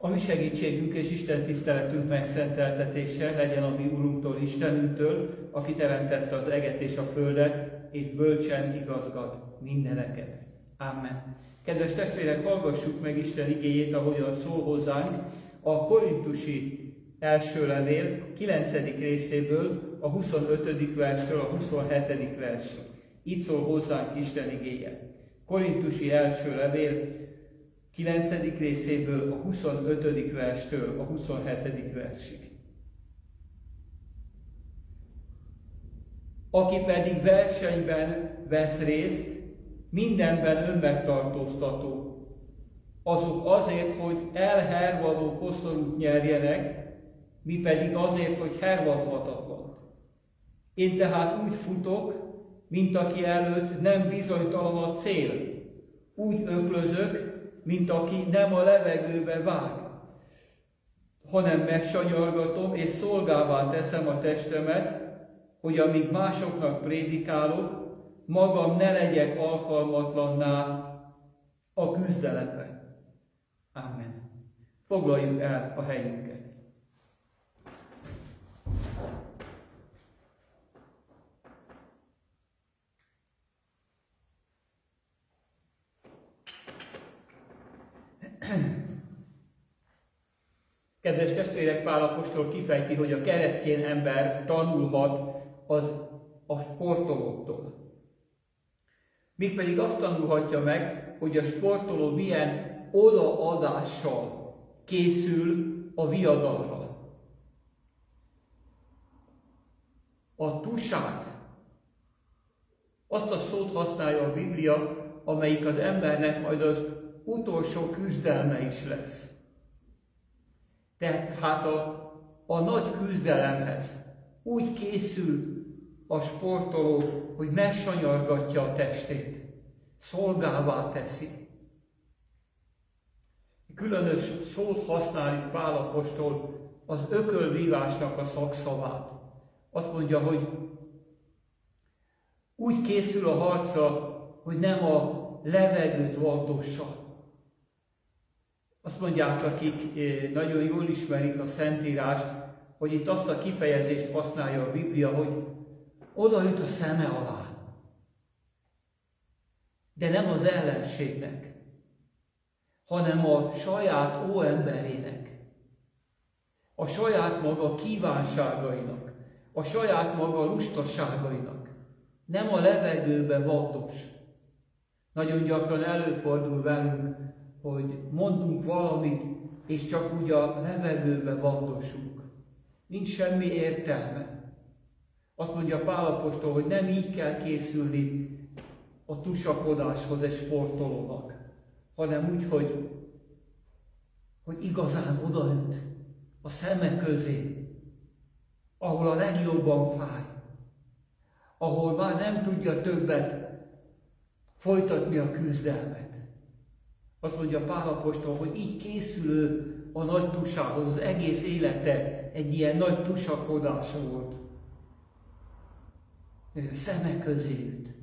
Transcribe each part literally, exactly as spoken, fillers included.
A mi segítségünk és Isten tiszteletünk megszenteltetése legyen a mi Urunktól, Istenünktől, aki teremtette az eget és a földet, és bölcsen igazgat mindeneket. Amen. Kedves testvérek, hallgassuk meg Isten igéjét, ahogyan szól hozzánk a korintusi első levél kilencedik részéből, a huszonötödik verstől a huszonhetedik versig. Így szól hozzánk Isten igéje. Korintusi első levél kilencedik részéből a huszonötödik verstől a huszonhetedik versig. Aki pedig versenyben vesz részt, mindenben önmegtartóztató. Azok azért, hogy elhervaló koszorút nyerjenek, mi pedig azért, hogy hervalhatatlan. Én tehát úgy futok, mint aki előtt nem bizonytalan a cél. Úgy öklözök, mint aki nem a levegőbe vág, hanem megsanyargatom és szolgává teszem a testemet, hogy amíg másoknak prédikálok, magam ne legyek alkalmatlanná a küzdelembe. Amen. Foglaljuk el a helyünket. Kedves testvérek, Pál apostol kifejti, hogy a keresztény ember tanulhat az, a sportolóktól. Mégpedig azt tanulhatja meg, hogy a sportoló milyen odaadással készül a viadalra. A tuság, azt a szót használja a Biblia, amelyik az embernek majd az utolsó küzdelme is lesz. Tehát a, a nagy küzdelemhez úgy készül a sportoló, hogy megsanyargatja a testét, szolgává teszi. Különös szót használ Pál apostol, az ökölvívásnak a szakszavát. Azt mondja, hogy úgy készül a harcra, hogy nem a levegőt valdossa. Azt mondják, akik nagyon jól ismerik a Szentírást, hogy itt azt a kifejezést használja a Biblia, hogy odaüt a szeme alá. De nem az ellenségnek, hanem a saját óemberének, a saját maga kívánságainak, a saját maga lustaságainak. Nem a levegőbe valdos. Nagyon gyakran előfordul velünk, hogy mondunk valamit, és csak úgy a levegőbe valdosunk. Nincs semmi értelme. Azt mondja Pál apostol, hogy nem így kell készülni a tusakodáshoz egy sportolónak, hanem úgy, hogy, hogy igazán odaüt a szeme közé, ahol a legjobban fáj, ahol már nem tudja többet folytatni a küzdelmet. Azt mondja Pál apostol, hogy így készülő a nagy tusához, az egész élete egy ilyen nagy tusakodás volt. Ő a szeme közé üt.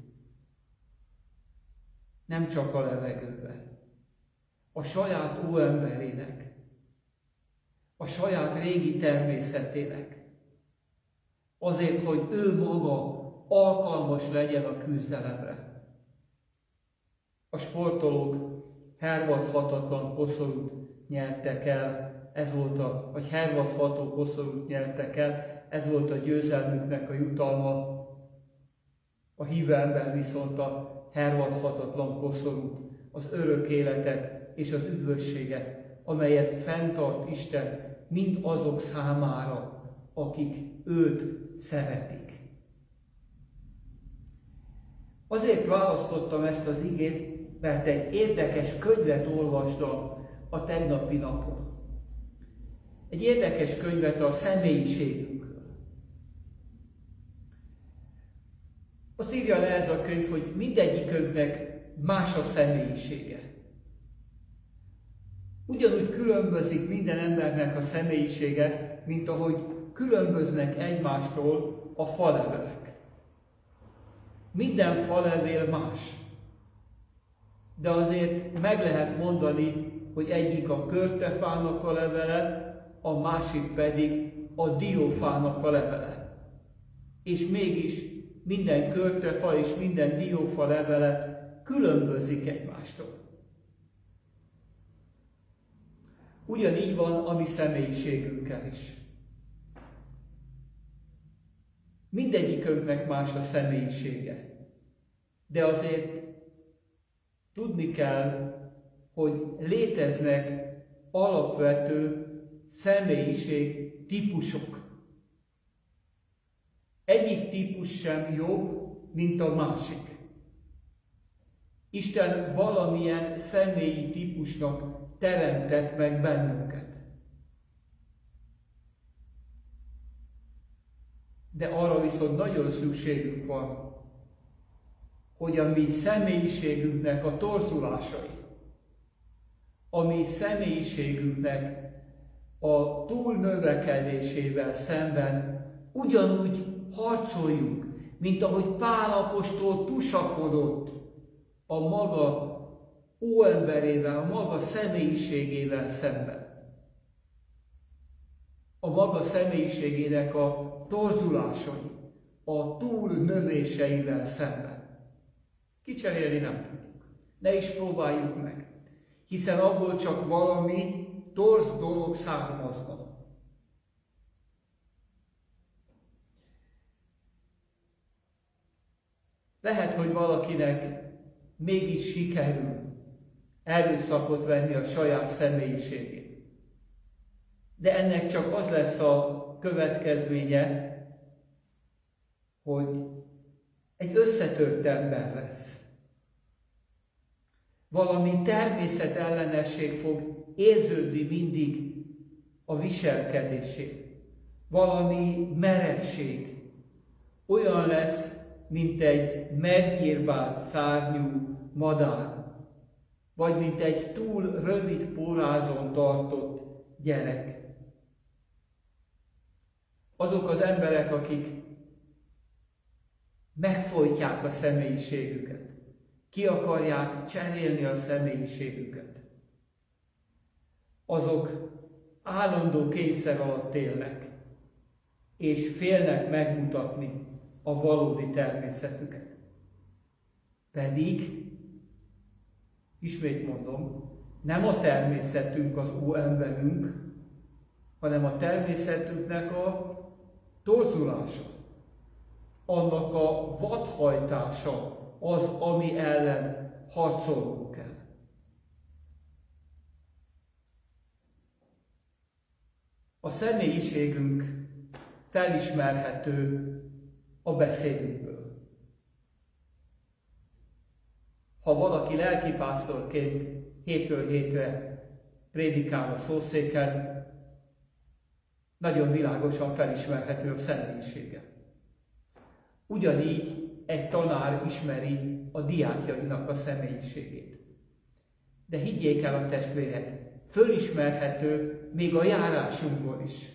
Nem csak a levegőbe. A saját óemberének, a saját régi természetének. Azért, hogy ő maga alkalmas legyen a küzdelemre. A sportolók hervadhatatlan koszorút nyertek el, ez volt a, vagy hervadható koszorút nyertek el, ez volt a győzelmüknek a jutalma. A hívő ember viszont a hervadhatatlan koszorút, az örök életet és az üdvösséget, amelyet fenntart Isten mind azok számára, akik őt szeretik. Azért választottam ezt az igét, mert egy érdekes könyvet olvastam a tegnapi napon. Egy érdekes könyvet a személyiségünkről. Azt írja le ez a könyv, hogy mindegyikünknek más a személyisége. Ugyanúgy különbözik minden embernek a személyisége, mint ahogy különböznek egymástól a falevelek. Minden falevél más. De azért meg lehet mondani, hogy egyik a körtefának a levele, a másik pedig a diófának a levele. És mégis minden körtefa és minden diófa levele különbözik egymástól. Ugyanígy van a mi személyiségünkkel is. Mindegyikünknek más a személyisége. De azért tudni kell, hogy léteznek alapvető személyiség típusok. Egyik típus sem jobb, mint a másik. Isten valamilyen személyi típusnak teremtett meg bennünket. De arra viszont nagyon szükségünk van, hogy a mi személyiségünknek a torzulásai, a mi személyiségünknek a túlnövekedésével szemben ugyanúgy harcoljunk, mint ahogy Pál apostol tusakodott a maga óemberével, a maga személyiségével szemben. A maga személyiségének a torzulásai, a túlnövéseivel szemben. Kicserélni nem tudjuk. Ne is próbáljuk meg, hiszen abból csak valami torz dolog származna. Lehet, hogy valakinek mégis sikerül erőszakot venni a saját személyiségét. De ennek csak az lesz a következménye, hogy egy összetört ember lesz. Valami természetellenesség fog érződni mindig a viselkedésén. Valami merevség. Olyan lesz, mint egy megnyírbált szárnyú madár, vagy mint egy túl rövid pórázon tartott gyerek. Azok az emberek, akik megfojtják a személyiségüket, ki akarják cserélni a személyiségüket, azok állandó kényszer alatt élnek, és félnek megmutatni a valódi természetüket. Pedig, ismét mondom, nem a természetünk az óemberünk, hanem a természetünknek a torzulása, annak a vadhajtása az, ami ellen harcolnunk kell. A személyiségünk felismerhető a beszédünkből. Ha valaki lelkipásztorként hétről hétre prédikál a szószéken, nagyon világosan felismerhető a személyisége. Ugyanígy egy tanár ismeri a diákjainak a személyiségét. De higgyék el a testvérek, fölismerhető még a járásunkból is.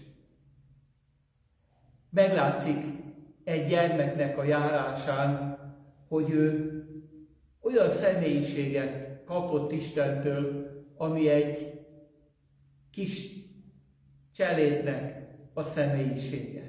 Meglátszik egy gyermeknek a járásán, hogy ő olyan személyiséget kapott Istentől, ami egy kis cselédnek a személyisége.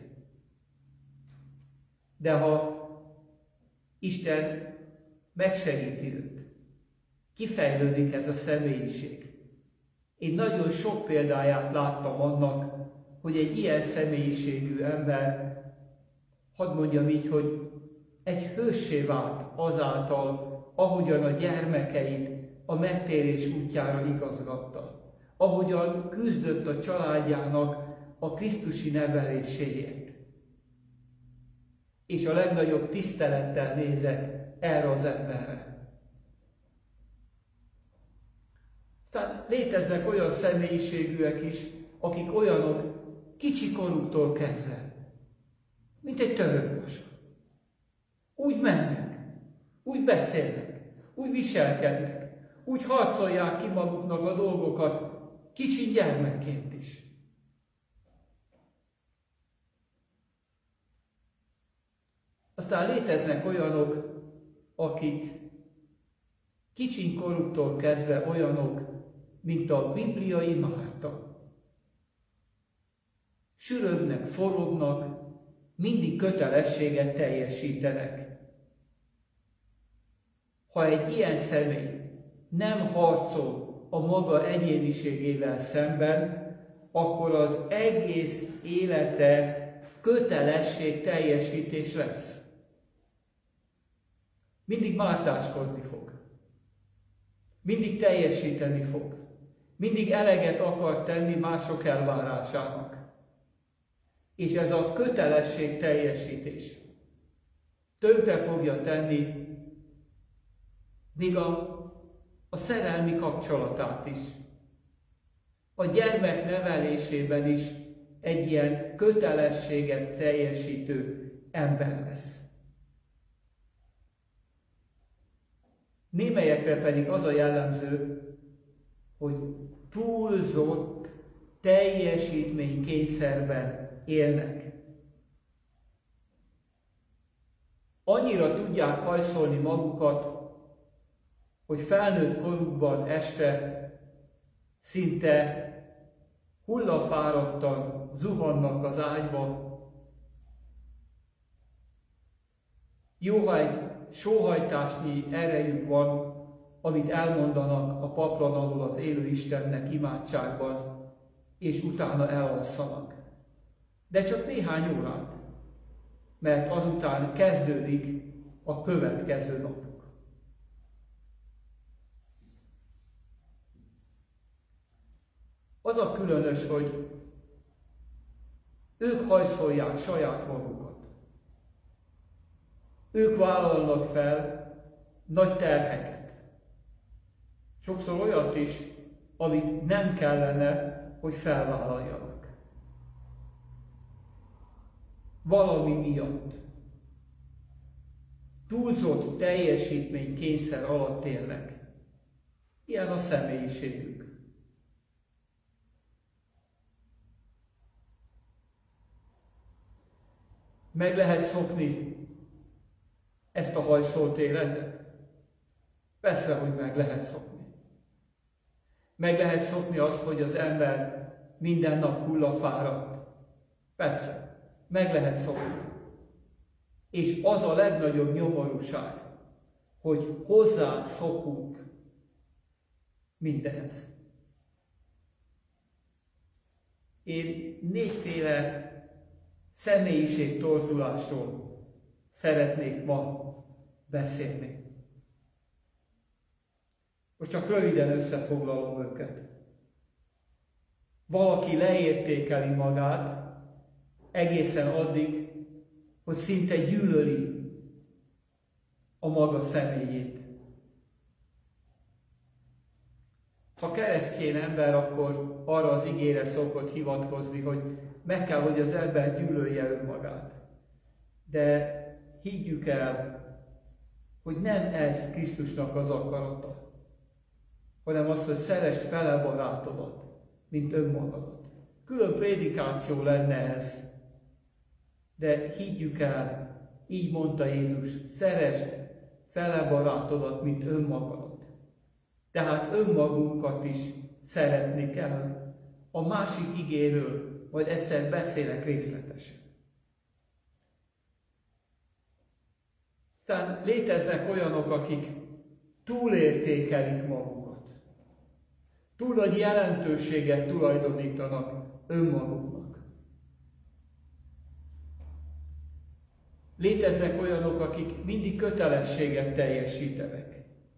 De ha Isten megsegíti őt, kifejlődik ez a személyiség. Én nagyon sok példáját láttam annak, hogy egy ilyen személyiségű ember, hadd mondjam így, hogy egy hőssé vált azáltal, ahogyan a gyermekeit a megtérés útjára igazgatta, ahogyan küzdött a családjának a krisztusi neveléséért. És a legnagyobb tisztelettel nézek erre az emberre. Tehát léteznek olyan személyiségűek is, akik olyanok kicsi koruktól kezdve, mint egy törökvasa. Úgy mennek, úgy beszélnek, úgy viselkednek, úgy harcolják ki maguknak a dolgokat, kicsi gyermekként is. Aztán léteznek olyanok, akik kicsin koruktól kezdve olyanok, mint a bibliai Márta. Sürögnek, forognak, mindig kötelességet teljesítenek. Ha egy ilyen személy nem harcol a maga egyéniségével szemben, akkor az egész élete kötelesség teljesítés lesz. Mindig mártáskodni fog. Mindig teljesíteni fog. Mindig eleget akar tenni mások elvárásának. És ez a kötelesség teljesítés tönkre fogja tenni még a, a szerelmi kapcsolatát is. A gyermek nevelésében is egy ilyen kötelességet teljesítő ember lesz. Némelyekre pedig az a jellemző, hogy túlzott teljesítménykényszerben élnek. Annyira tudják hajszolni magukat, hogy felnőtt korukban este szinte hullafáradtan zuhannak az ágyba. Jó, ha egy sóhajtásnyi erejük van, amit elmondanak a paplan alól az élő Istennek imádságban, és utána elalszanak. De csak néhány órát, mert azután kezdődik a következő napuk. Az a különös, hogy ők hajszolják saját magukat. Ők vállalnak fel nagy terheket. Sokszor olyat is, amit nem kellene, hogy felvállaljanak. Valami miatt. Túlzott teljesítménykényszer alatt élnek. Ilyen a személyiségük. Meg lehet szokni ezt a hajszolt életet? Persze, hogy meg lehet szokni. Meg lehet szokni azt, hogy az ember minden nap hullafáradt. Persze, meg lehet szokni. És az a legnagyobb nyomorúság, hogy hozzá szokunk mindehez. Én négyféle személyiségtorzulásról szeretnék ma beszélni. Most csak röviden összefoglalom őket. Valaki leértékeli magát egészen addig, hogy szinte gyűlöli a maga személyét. Ha keresztény ember, akkor arra az igére szokott hivatkozni, hogy meg kell, hogy az ember gyűlölje önmagát. De higgyük el, hogy nem ez Krisztusnak az akarata, hanem az, hogy szeresd fele barátodat, mint önmagadat. Külön prédikáció lenne ez, de higgyük el, így mondta Jézus, szeresd fele barátodat, mint önmagadat. Tehát önmagunkat is szeretni kell. A másik igéről majd egyszer beszélek részletesen. Aztán léteznek olyanok, akik túlértékelik magukat. Túl nagy jelentőséget tulajdonítanak önmaguknak. Léteznek olyanok, akik mindig kötelességet teljesítenek.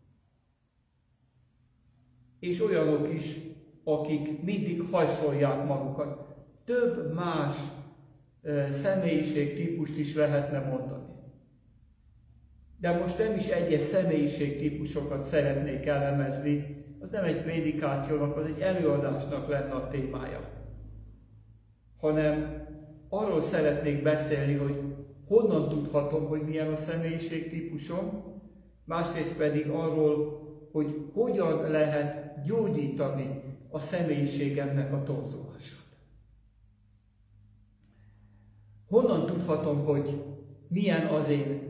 És olyanok is, akik mindig hajszolják magukat. Több más e, személyiségtípust is lehetne mondani. De most nem is egyes személyiségtípusokat szeretnék elemezni, az nem egy prédikációnak, az egy előadásnak lenne a témája. Hanem arról szeretnék beszélni, hogy honnan tudhatom, hogy milyen a személyiségtípusom, másrészt pedig arról, hogy hogyan lehet gyógyítani a személyiségemnek a torzulását. Honnan tudhatom, hogy milyen az én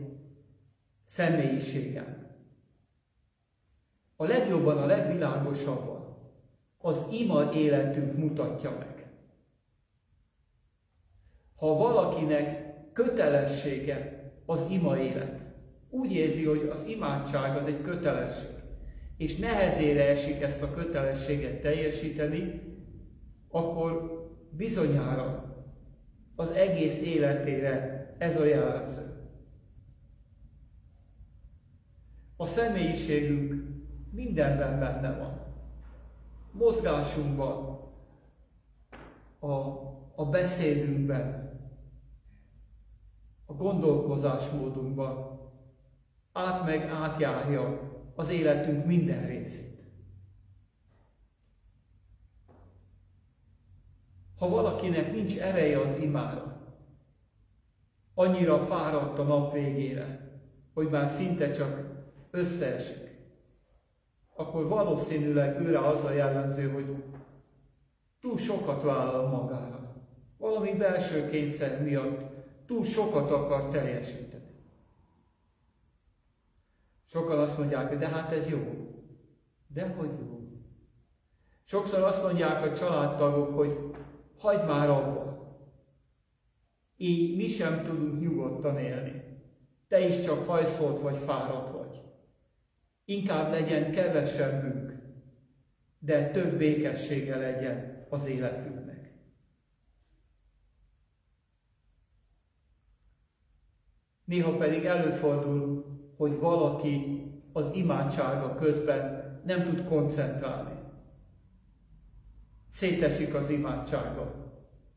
személyiségem? A legjobban, a legvilágosabban az ima életünk mutatja meg. Ha valakinek kötelessége az ima élet, úgy érzi, hogy az imádság az egy kötelesség, és nehezére esik ezt a kötelességet teljesíteni, akkor bizonyára az egész életére ez a jellemző. A személyiségünk mindenben benne van. Mozgásunkban, a, a beszédünkben, a gondolkozásmódunkban, át meg átjárja az életünk minden részét. Ha valakinek nincs ereje az imára, annyira fáradt a nap végére, hogy már szinte csak összeesik, akkor valószínűleg őre az a jellemző, hogy túl sokat vállal magára. Valami belső kényszer miatt túl sokat akar teljesíteni. Sokan azt mondják, hogy de hát ez jó. Dehogy jó. Sokszor azt mondják a családtagok, hogy hagyd már abba. Így mi sem tudunk nyugodtan élni. Te is csak hajszolt vagy, fáradt vagy. Inkább legyen kevesebbünk, de több békessége legyen az életünknek. Néha pedig előfordul, hogy valaki az imádsága közben nem tud koncentrálni. Szétesik az imádsága.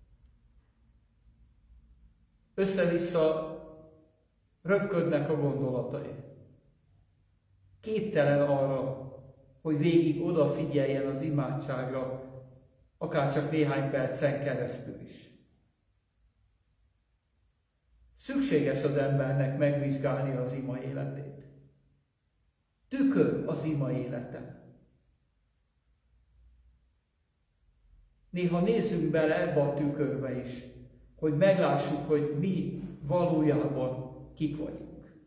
Össze-vissza röpködnek a gondolatai. Képtelen arra, hogy végig odafigyeljen az imádságra, akár csak néhány percen keresztül is. Szükséges az embernek megvizsgálni az ima életét. Tükör az ima élete. Néha nézzünk bele ebbe a tükörbe is, hogy meglássuk, hogy mi valójában kik vagyunk.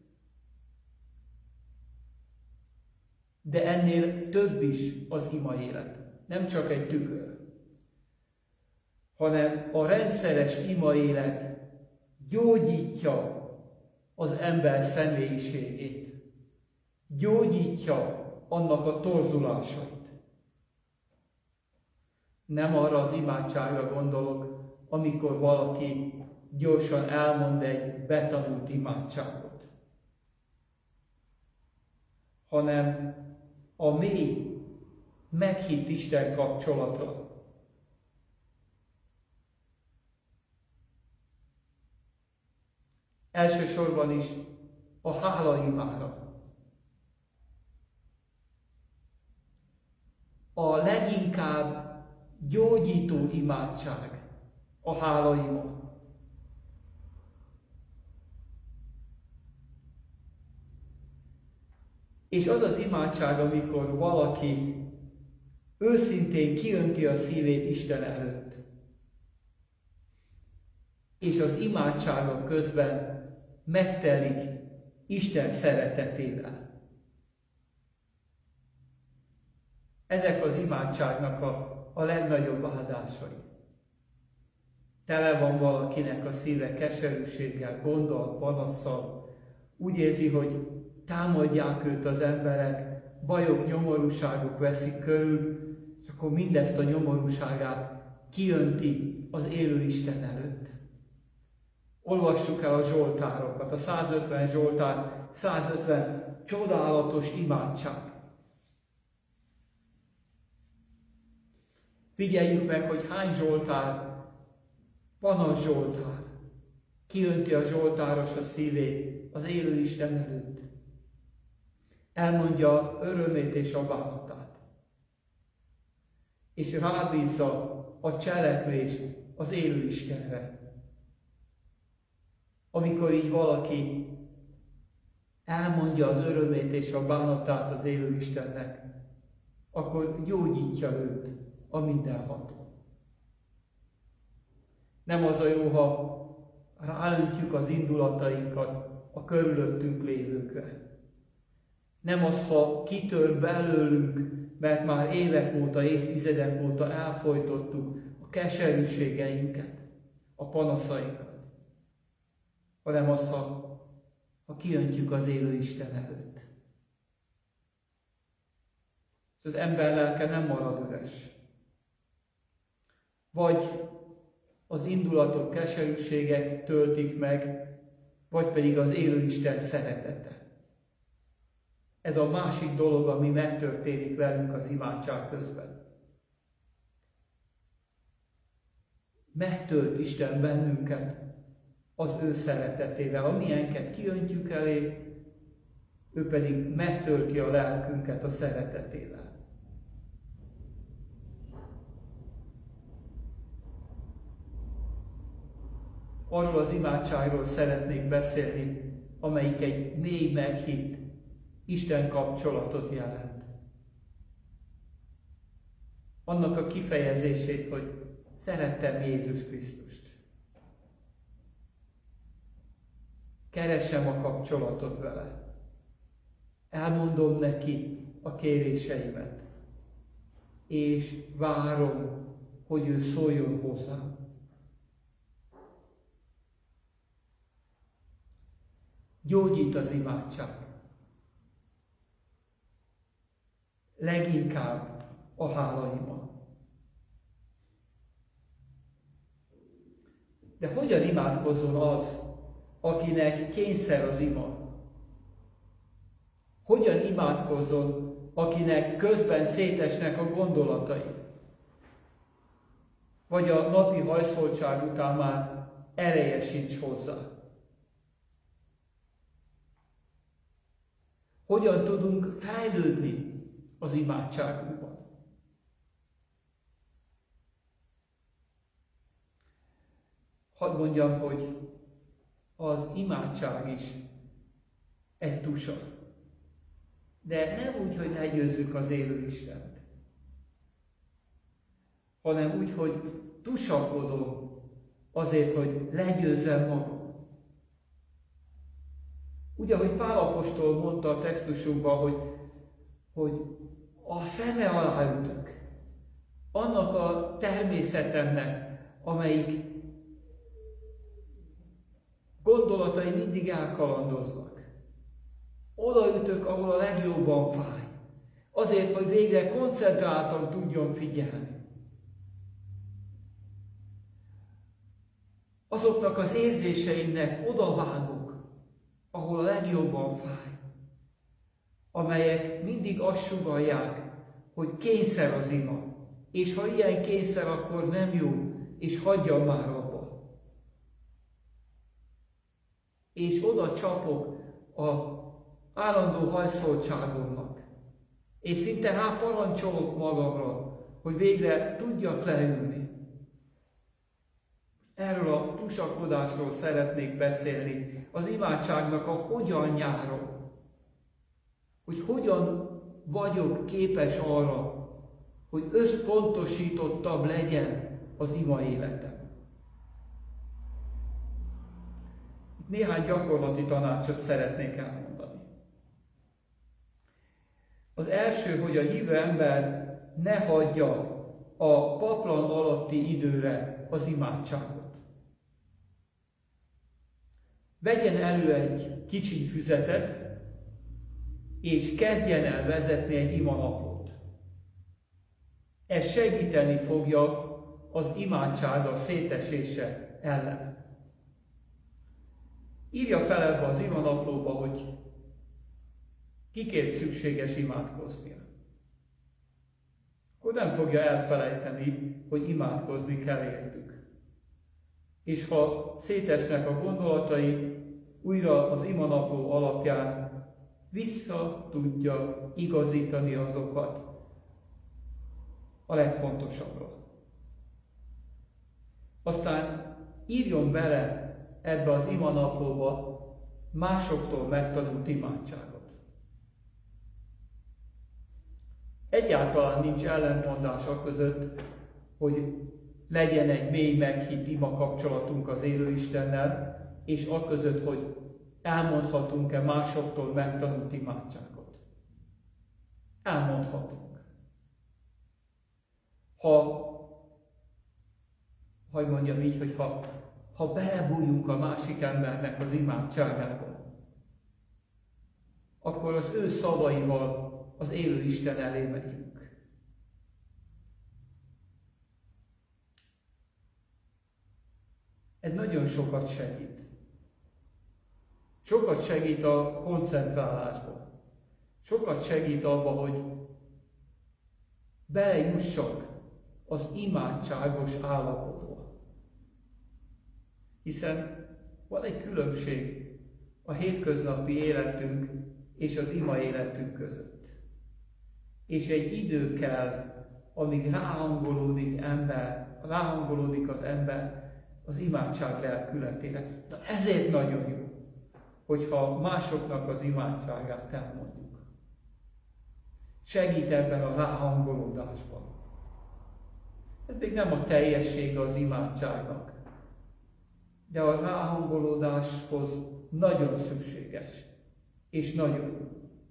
De ennél több is az ima élet. Nem csak egy tükör, hanem a rendszeres ima élet gyógyítja az ember személyiségét. Gyógyítja annak a torzulásait. Nem arra az imádságra gondolok, amikor valaki gyorsan elmond egy betanult imádságot, hanem a mély, meghitt Isten kapcsolatra. Elsősorban is a hálaimára. A leginkább gyógyító imádság a hálaima. És az az imádság, amikor valaki őszintén kiönti a szívét Isten előtt, és az imádsága közben megtelik Isten szeretetével. Ezek az imádságnak a, a legnagyobb áldásai. Tele van valakinek a szíve keserűséggel, gonddal, panasszal. Úgy érzi, hogy támadják őt az emberek, bajok, nyomorúságok veszik körül, és akkor mindezt a nyomorúságát kiönti az élő Isten előtt. Olvassuk el a zsoltárokat, a százötven zsoltár, százötven csodálatos imádság. Figyeljük meg, hogy hány zsoltár, panasz zsoltár, kiönti a zsoltáros a szívét az élő Isten előtt. Elmondja örömét és a bánatát. És rábízza a cselekvést az élő Istenre. Amikor így valaki elmondja az örömét és a bánatát az élő Istennek, akkor gyógyítja őt a mindenható. Nem az a jó, ha ráöntjük az indulatainkat a körülöttünk lévőkre. Nem az, ha kitör belőlünk mert már évek óta, évtizedek óta elfojtottuk a keserűségeinket, a panaszainkat, hanem az, ha, ha kiöntjük az élő Isten előtt. Az ember lelke nem marad üres. Vagy az indulatok, keserűségek töltik meg, vagy pedig az élő Isten szeretete. Ez a másik dolog, ami megtörténik velünk az imádság közben. Megtölt Isten bennünket az ő szeretetével, amilyenket kiöntjük elé, ő pedig megtölti a lelkünket a szeretetével. Arról az imádságról szeretnék beszélni, amelyik egy mély meghitt Isten kapcsolatot jelent. Annak a kifejezését, hogy szerettem Jézus Krisztust. Keresem a kapcsolatot vele. Elmondom neki a kéréseimet. És várom, hogy ő szóljon hozzám. Gyógyít az imádság. Leginkább a hálaima. De hogyan imádkozzon az, akinek kényszer az ima? Hogyan imádkozzon, akinek közben szétesnek a gondolatai? Vagy a napi hajszoltság után már ereje sincs hozzá? Hogyan tudunk fejlődni az imádságunkban? Hadd mondjam, hogy az imádság is egy tusa. De nem úgy, hogy legyőzzük az élő Istent, hanem úgy, hogy tusakodom azért, hogy legyőzzem magam. Úgy, ahogy Pál apostol mondta a textusunkban, hogy, hogy a szeme alá ütök annak a természetemnek, amelyik gondolatai mindig elkalandoznak. Oda ütök, ahol a legjobban fáj. Azért, hogy végre koncentráltan tudjon figyelni. Azoknak az érzéseimnek odavágok, ahol a legjobban fáj, amelyek mindig azt sugallják, hogy kényszer az ima, és ha ilyen kényszer, akkor nem jó, és hagyjam már abba. És oda csapok az állandó hajszoltságomnak, és szinte hát parancsolok magamra, hogy végre tudjak leülni. Erről a tusakodásról szeretnék beszélni, az imádságnak a hogyanjáról, hogy hogyan vagyok képes arra, hogy összpontosítottabb legyen az ima életem. Néhány gyakorlati tanácsot szeretnék elmondani. Az első, hogy a hívő ember ne hagyja a paplan alatti időre az imádságot. Vegyen elő egy kicsi füzetet, és kezdjen el vezetni egy imanaplót. Ez segíteni fogja az imádsága szétesése ellen. Írja fel ebbe az imanaplóba, hogy kikért szükséges imádkoznia. Akkor nem fogja elfelejteni, hogy imádkozni kell értük. És ha szétesnek a gondolatai, újra az imanapló alapján vissza tudja igazítani azokat a legfontosabbra. Aztán írjon bele ebbe az imanaplóba másoktól megtanult imádságot. Egyáltalán nincs ellentmondás a között, hogy legyen egy mély meghitt ima kapcsolatunk az élő Istennel, és a között, hogy elmondhatunk-e másoktól megtanult imádságot. Elmondhatunk. ha, hogy mondjam így, hogy ha, ha belebújunk a másik embernek az imádságába, akkor az ő szavaival az élő Isten elé megyünk. Ez nagyon sokat segít. Sokat segít a koncentrálásban. Sokat segít abba, hogy belejussak az imádságos állapotba. Hiszen van egy különbség a hétköznapi életünk és az ima életünk között. És egy idő kell, amíg ráhangolódik ember, ráhangolódik az ember az imádság lelkületére. De ezért nagyon jó, hogyha másoknak az imádságát elmondjuk. Segít ebben a ráhangolódásban. Ez még nem a teljessége az imádságnak, de a ráhangolódáshoz nagyon szükséges, és nagyon jó.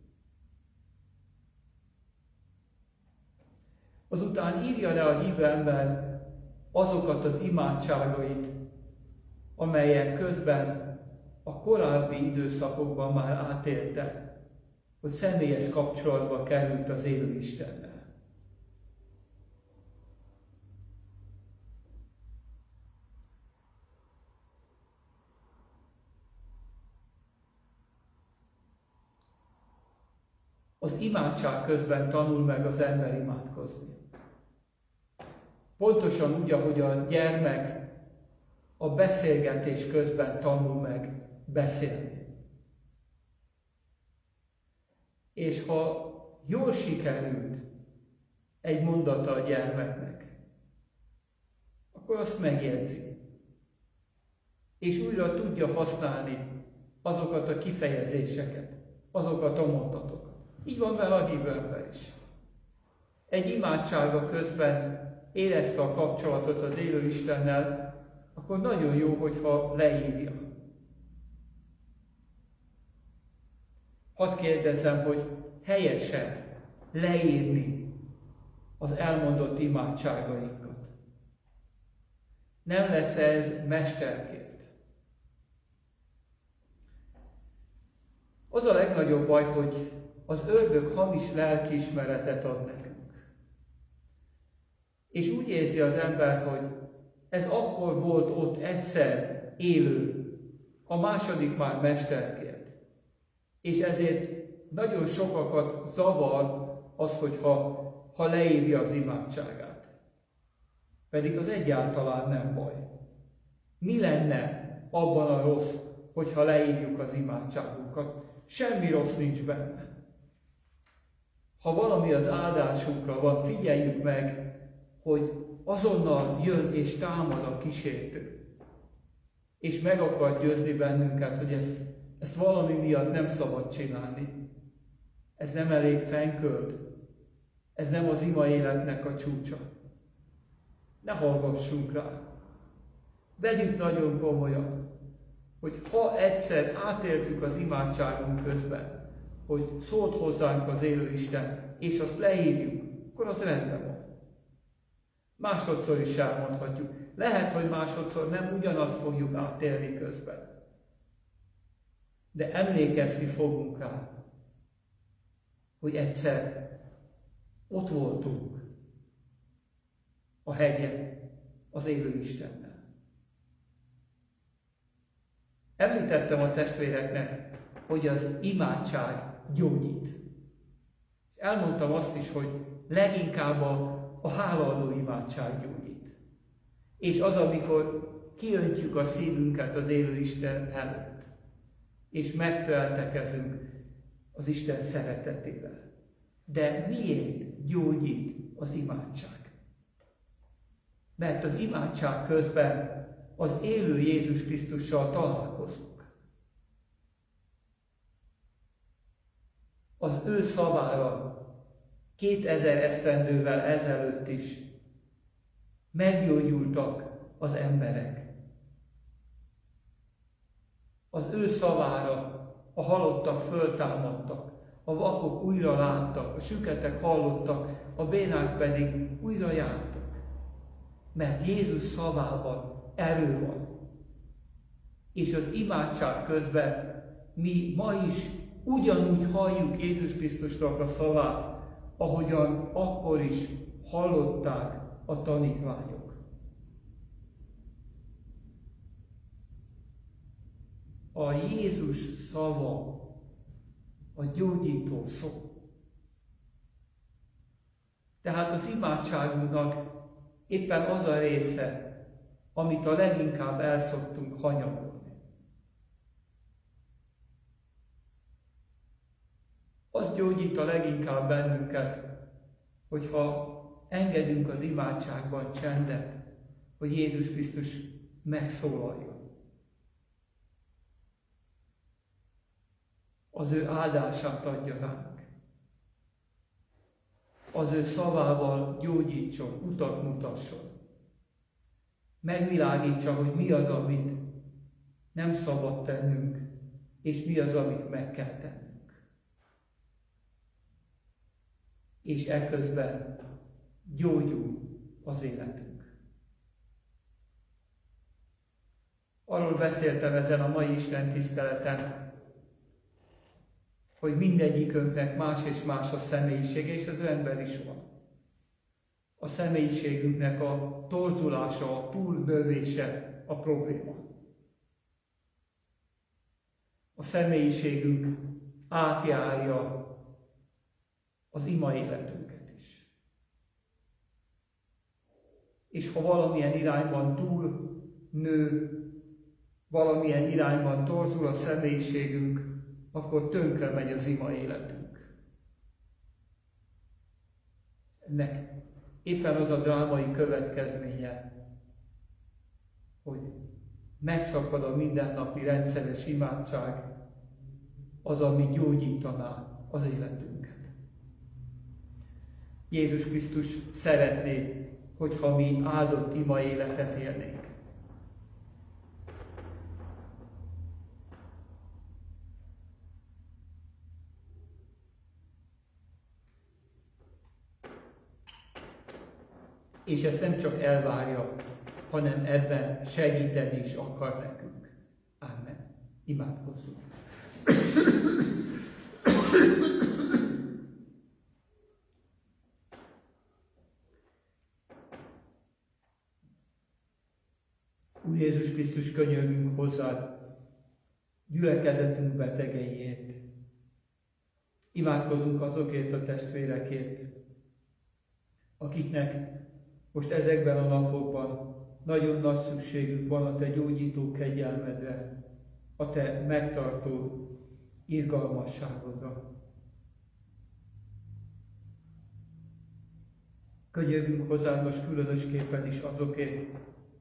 Azután írja le a hívő ember azokat az imádságait, amelyek közben a korábbi időszakokban már átélte, hogy személyes kapcsolatba került az élő Istennel. Az imádság közben tanul meg az ember imádkozni. Pontosan úgy, ahogy a gyermek a beszélgetés közben tanul meg beszélni. És ha jól sikerült egy mondata a gyermeknek, akkor azt megjegyzi. És újra tudja használni azokat a kifejezéseket, azokat a mondatokat. Így van vele a hívő ember is. Egy imádsága közben érezte a kapcsolatot az élő Istennel, akkor nagyon jó, hogyha leírja. Hadd kérdezzem, hogy helyesen leírni az elmondott imádságainkat. Nem lesz ez mesterkért. Az a legnagyobb baj, hogy az ördög hamis lelkiismeretet ad nekünk. És úgy érzi az ember, hogy ez akkor volt ott egyszer élő, a második már mesterkért. És ezért nagyon sokakat zavar az, hogyha ha leírja az imádságát. Pedig az egyáltalán nem baj. Mi lenne abban a rossz, hogyha leírjuk az imádságunkat? Semmi rossz nincs benne. Ha valami az áldásunkra van, figyeljük meg, hogy azonnal jön és támad a kísértő. És meg akar győzni bennünket, hogy ezt, ezt valami miatt nem szabad csinálni. Ez nem elég fenkölt. Ez nem az ima életnek a csúcsa. Ne hallgassunk rá. Vegyük nagyon komolyan, hogy ha egyszer átéltük az imádságunk közben, hogy szólt hozzánk az élő Isten, és azt leírjuk, akkor az rendben van. Másodszor is elmondhatjuk. Lehet, hogy másodszor nem ugyanazt fogjuk átélni közben. De emlékezni fogunk rá, hogy egyszer ott voltunk a hegyen az élő Istennel. Említettem a testvéreknek, hogy az imádság gyógyít. És elmondtam azt is, hogy leginkább a, a hálaadó imádság gyógyít. És az, amikor kiöntjük a szívünket az élő Isten előtt, és megtöltekezünk az Isten szeretetével. De miért gyógyít az imádság? Mert az imádság közben az élő Jézus Krisztussal találkozunk. Az ő szavára kétezer esztendővel ezelőtt is meggyógyultak az emberek. Az ő szavára a halottak föltámadtak, a vakok újra láttak, a süketek hallottak, a bénák pedig újra jártak. Mert Jézus szavában erő van. És az imádság közben mi ma is ugyanúgy halljuk Jézus Krisztusnak a szavát, ahogyan akkor is hallották a tanítványok. A Jézus szava a gyógyító szó. Tehát az imádságunknak éppen az a része, amit a leginkább elszoktunk hanyagolni. Az gyógyít a leginkább bennünket, hogyha engedünk az imádságban csendet, hogy Jézus Krisztus megszólaljon. Az ő áldását adja ránk. Az ő szavával gyógyítson, utat mutasson. Megvilágítsa, hogy mi az, amit nem szabad tennünk, és mi az, amit meg kell tennünk. És eközben gyógyul az életünk. Arról beszéltem ezen a mai Isten tiszteleten, hogy mindegyikünknek más és más a személyisége, és az ember is van. A személyiségünknek a torzulása, a túlnövése a probléma. A személyiségünk átjárja az ima életünket is. És ha valamilyen irányban túl nő, valamilyen irányban torzul a személyiségünk, akkor tönkre megy az ima életünk. Ennek éppen az a drámai következménye, hogy megszakad a mindennapi rendszeres imádság, az, ami gyógyítaná az életünket. Jézus Krisztus szeretné, hogyha mi áldott ima életet élnénk. És ezt nem csak elvárja, hanem ebben segíteni is akar nekünk. Ámen. Imádkozzunk. Úr Jézus Krisztus, könyörgünk hozzád, gyülekezetünk betegeiért. Imádkozunk azokért a testvérekért, akiknek most ezekben a napokban nagyon nagy szükségük van a te gyógyító kegyelmedre, a te megtartó irgalmasságodra. Könyörgünk hozzád most különösképpen is azokért,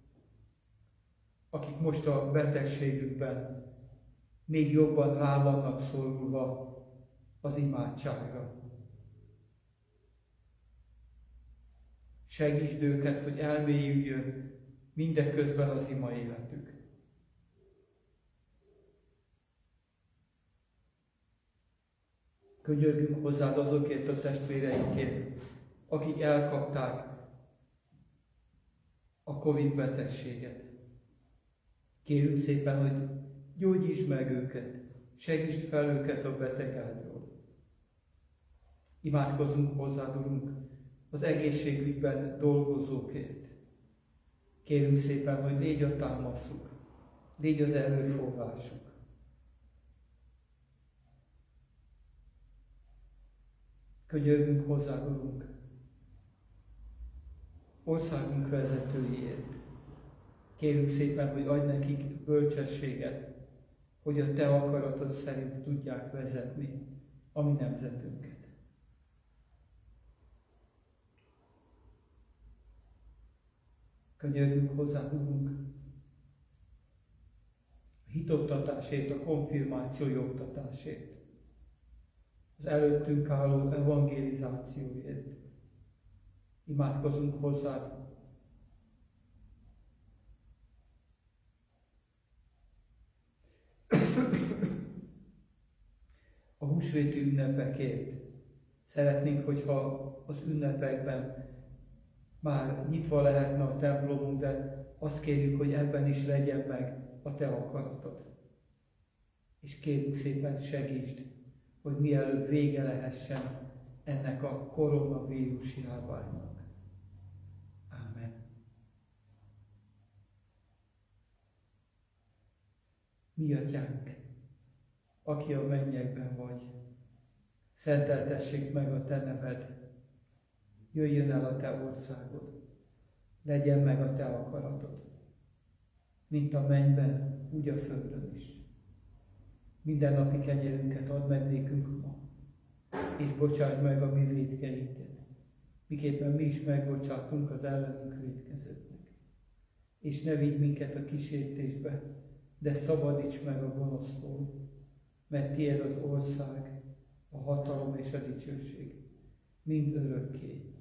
akik most a betegségükben még jobban rá vannak szorulva az imádságra. Segítsd őket, hogy elmélyüljön mindeközben az ima életük. Könyörgünk hozzád azokért a testvéreinkért, akik elkapták a Covid betegséget. Kérünk szépen, hogy gyógyítsd meg őket, segítsd fel őket a betegágyról. Imádkozzunk hozzád, Urunk, az egészségügyben dolgozókért. Kérünk szépen, hogy légy a támaszuk, légy az erőforrásuk. Könyörgünk hozzád, Urunk, országunk vezetőiért. Kérünk szépen, hogy adj nekik bölcsességet, hogy a te akaratod szerint tudják vezetni a mi nemzetünket. Könyörgünk hozzád, Urunk, a hitoktatásért, a konfirmációi oktatásért, az előttünk álló evangelizációért. Imádkozunk hozzád. A húsvéti ünnepekért. Szeretnénk, hogyha az ünnepekben már nyitva lehetne a templomunk, de azt kérjük, hogy ebben is legyen meg a Te akaratod. És kérjük szépen, segítsd, hogy mielőbb vége lehessen ennek a koronavírus járványnak. Ámen. Mi atyánk, aki a mennyekben vagy, szenteltessék meg a Te neved, jöjjön el a Te országod, legyen meg a Te akaratod, mint a mennyben, úgy a földön is. Minden napi kenyerünket add meg nékünk ma, és bocsáss meg a mi vétkeinket, miképpen mi is megbocsátunk az ellenünk vétkezőknek. És ne vigy minket a kísértésbe, de szabadíts meg a gonosztól, mert tiéd az ország, a hatalom és a dicsőség, mind örökké.